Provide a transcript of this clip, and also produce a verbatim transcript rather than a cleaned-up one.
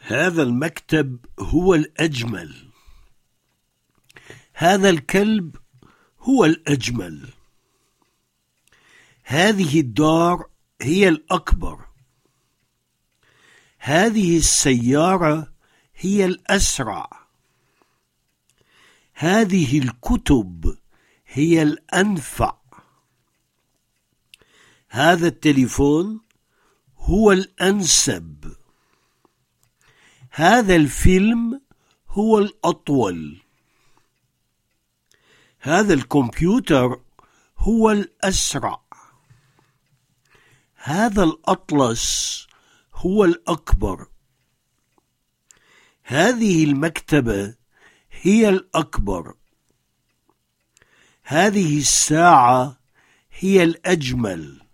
هذا المكتب هو الأجمل. هذا الكلب هو الأجمل. هذه الدار هي الأكبر. هذه السيارة هي الأسرع. هذه الكتب هي الأنفع. هذا التليفون هو الأنسب. هذا الفيلم هو الأطول. هذا الكمبيوتر هو الأسرع. هذا الأطلس هو الأكبر. هذه المكتبة هي الأكبر. هذه الساعة هي الأجمل.